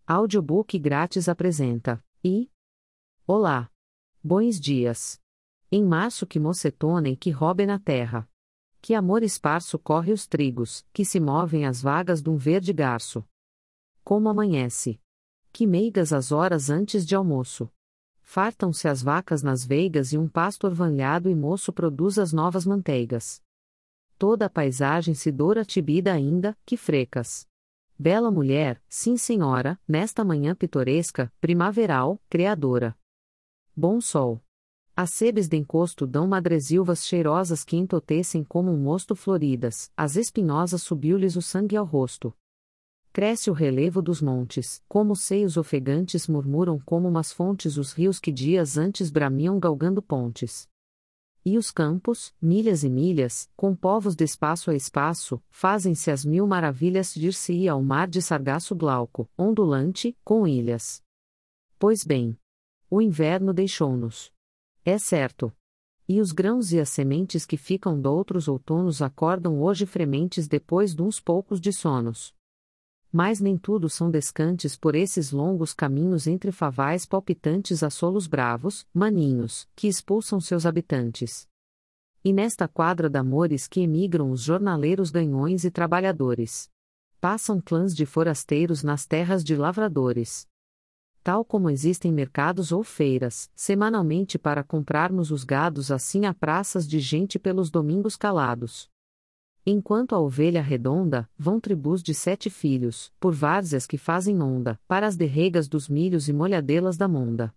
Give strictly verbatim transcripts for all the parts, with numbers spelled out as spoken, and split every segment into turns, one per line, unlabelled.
Audiobook grátis apresenta, e... Olá! Bons dias! Em março que mocetona e que robe na terra. Que amor esparso corre os trigos, que se movem as vagas dum verde garço. Como amanhece! Que meigas as horas antes de almoço. Fartam-se as vacas nas veigas e um pasto orvalhado e moço produz as novas manteigas. Toda a paisagem se doura tibida ainda, que frecas. Bela mulher, sim senhora, nesta manhã pitoresca, primaveral, criadora. Bom sol. As sebes de encosto dão madresilvas cheirosas que entotecem como um mosto floridas, as espinhosas subiu-lhes o sangue ao rosto. Cresce o relevo dos montes, como seios ofegantes murmuram como umas fontes os rios que dias antes bramiam galgando pontes. E os campos, milhas e milhas, com povos de espaço a espaço, fazem-se as mil maravilhas dir-se-ia ao mar de sargaço glauco, ondulante, com ilhas. Pois bem, o inverno deixou-nos. É certo. E os grãos e as sementes que ficam doutros outonos acordam hoje frementes depois duns poucos de sonos. Mas nem tudo são descantes por esses longos caminhos entre favais palpitantes a solos bravos, maninhos, que expulsam seus habitantes. E nesta quadra d'amores que emigram os jornaleiros ganhões e trabalhadores. Passam clãs de forasteiros nas terras de lavradores. Tal como existem mercados ou feiras, semanalmente para comprarmos os gados, assim há praças de gente pelos domingos calados. Enquanto a ovelha redonda, vão tribos de sete filhos, por várzeas que fazem onda, para as derregas dos milhos e molhadelas da monda.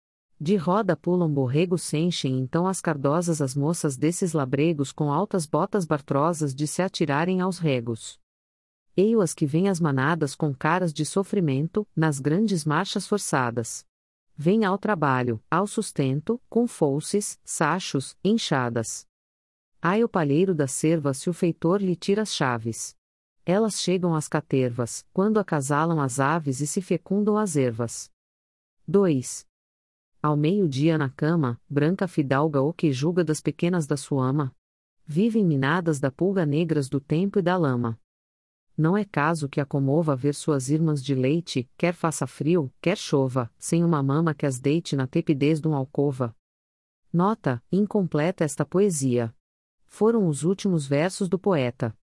De roda pulam borregos se enchem então as cardosas as moças desses labregos com altas botas bartrosas de se atirarem aos regos. Eio as que vêm as manadas com caras de sofrimento, nas grandes marchas forçadas. Vêm ao trabalho, ao sustento, com fouces, sachos, enxadas. Ai o palheiro da cerva se o feitor lhe tira as chaves. Elas chegam às catervas, quando acasalam as aves e se fecundam as ervas. dois. Ao meio-dia na cama, branca fidalga ou que julga das pequenas da sua ama. Vivem minadas da pulga negras do tempo e da lama. Não é caso que a comova ver suas irmãs de leite, quer faça frio, quer chova, sem uma mama que as deite na tepidez dum alcova. Nota, incompleta esta poesia. Foram os últimos versos do poeta.